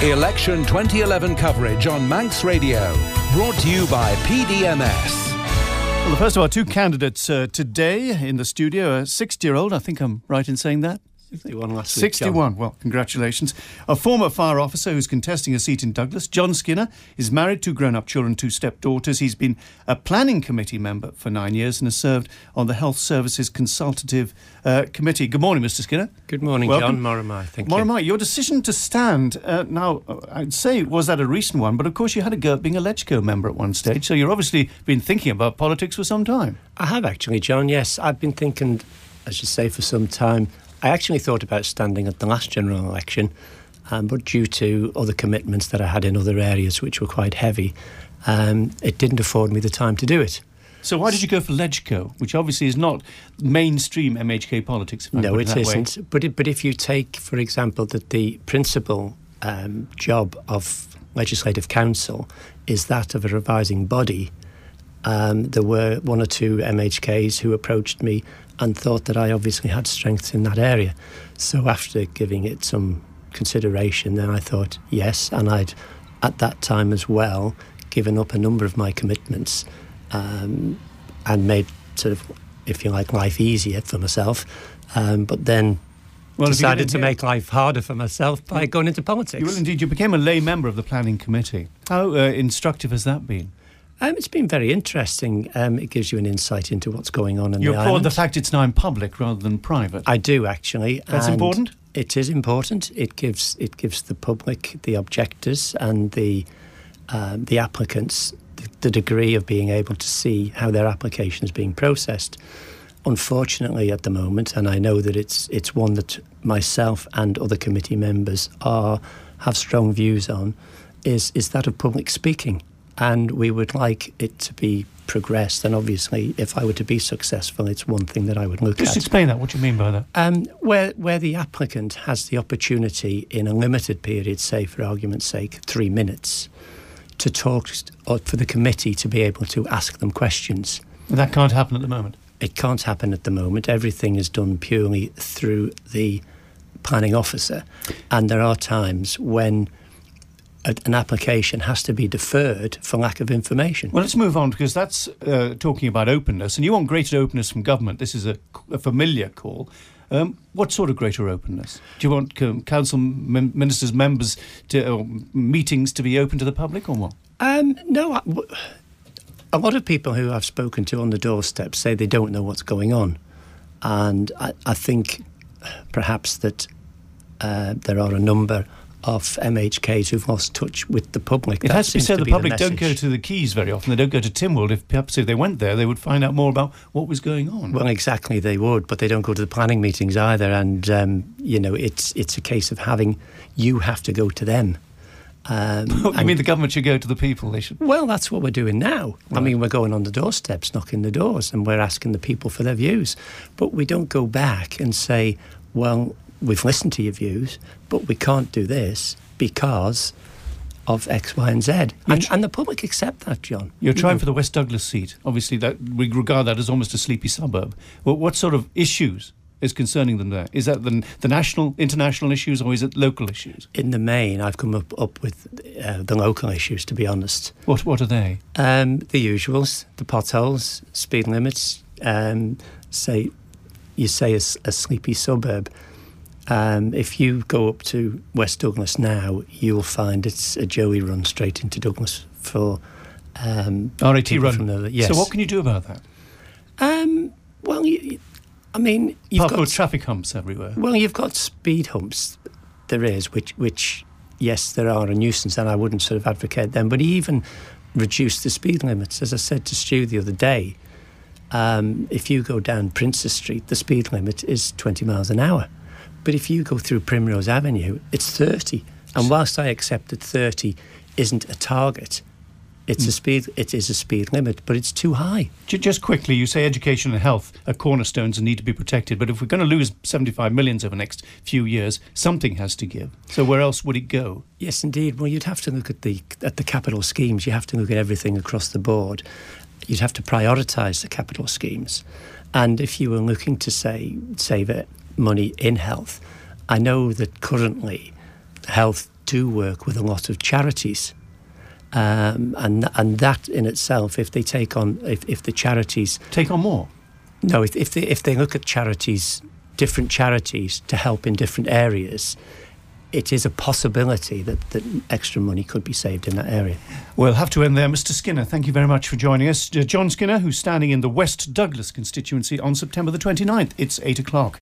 Election 2011 coverage on Manx Radio. Brought to you by PDMS. Well, the first of our two candidates today in the studio, a 60-year-old, I think I'm right in saying that? 61 last week, 61, John. Well, congratulations. A former fire officer who's contesting a seat in Douglas, John Skinner, is married, 2 grown-up children, 2 stepdaughters. He's been a planning committee member for 9 years and has served on the Health Services Consultative Committee. Good morning, Mr. Skinner. Good morning, Welcome. John. Moramai, thank you. Moramai, your decision to stand, now, I'd say, was that a recent one? But, of course, you had a go at being a LegCo member at one stage, so you've obviously been thinking about politics for some time. I have actually, John, yes. I've been thinking, as you say, for some time. I actually thought about standing at the last general election, but due to other commitments that I had in other areas which were quite heavy, it didn't afford me the time to do it. So why did you go for LegCo, which obviously is not mainstream MHK politics? No, it isn't. But if you take, for example, that the principal job of Legislative Council is that of a revising body, there were 1 or 2 MHKs who approached me and thought that I obviously had strengths in that area. So after giving it some consideration, then I thought yes, and I'd at that time as well given up a number of my commitments and made sort of, if you like, life easier for myself, but then decided to make life harder for myself by going into politics. Well, indeed, you became a lay member of the planning committee. How instructive has that been? It's been very interesting. It gives you an insight into what's going on in the island. You applaud the fact it's now in public rather than private. I do, actually. That's important? It is important. It gives the public, the objectors and the applicants the degree of being able to see how their application is being processed. Unfortunately, at the moment, and I know that it's one that myself and other committee members have strong views on, is that of public speaking. And we would like it to be progressed. And obviously, if I were to be successful, it's one thing that I would look at. Just explain that. What do you mean by that? Where the applicant has the opportunity in a limited period, say for argument's sake, 3 minutes, to talk, or for the committee to be able to ask them questions. That can't happen at the moment. It can't happen at the moment. Everything is done purely through the planning officer. And there are times when an application has to be deferred for lack of information. Well, let's move on, because that's talking about openness, and you want greater openness from government. This is a familiar call. What sort of greater openness? Do you want council ministers, members, or meetings to be open to the public, or what? No. A lot of people who I've spoken to on the doorstep say they don't know what's going on. And I think perhaps that there are a number of MHKs who've lost touch with the public. It has to be said the public don't go to the Quays very often. They don't go to Tynwald. Perhaps if they went there, they would find out more about what was going on. Well, exactly, they would, but they don't go to the planning meetings either. And, it's a case of you have to go to them. You mean the government should go to the people? They should. Well, that's what we're doing now. Right. I mean, we're going on the doorsteps, knocking the doors, and we're asking the people for their views. But we don't go back and say, well, we've listened to your views, but we can't do this because of X, Y and Z. And the public accept that, John. You're trying for the West Douglas seat. Obviously, that we regard that as almost a sleepy suburb. Well, what sort of issues is concerning them there? Is that the national, international issues, or is it local issues? In the main, I've come up with the local issues, to be honest. What are they? The usuals, the potholes, speed limits, say a sleepy suburb. If you go up to West Douglas now, you'll find it's a Joey run straight into Douglas for RAT run. Yes. So what can you do about that? Well, you've got traffic humps everywhere. Well, you've got speed humps. There is, which yes, there are a nuisance, and I wouldn't sort of advocate them. But even reduce the speed limits, as I said to Stu the other day. If you go down Princess Street, the speed limit is 20 miles an hour. But if you go through Primrose Avenue, it's 30. And whilst I accept that 30 isn't a target, it is a speed limit, but it's too high. Just quickly, you say education and health are cornerstones and need to be protected, but if we're going to lose 75 million over the next few years, something has to give. So where else would it go? Yes, indeed. Well, you'd have to look at the capital schemes. You have to look at everything across the board. You'd have to prioritise the capital schemes. And if you were looking to save money in health, I know that currently Health do work with a lot of charities. And that in itself, if they take on, if the charities... Take on more? No, if they look at charities, different charities to help in different areas, it is a possibility that extra money could be saved in that area. We'll have to end there. Mr. Skinner, thank you very much for joining us. John Skinner, who's standing in the West Douglas constituency on September the 29th. It's 8 o'clock.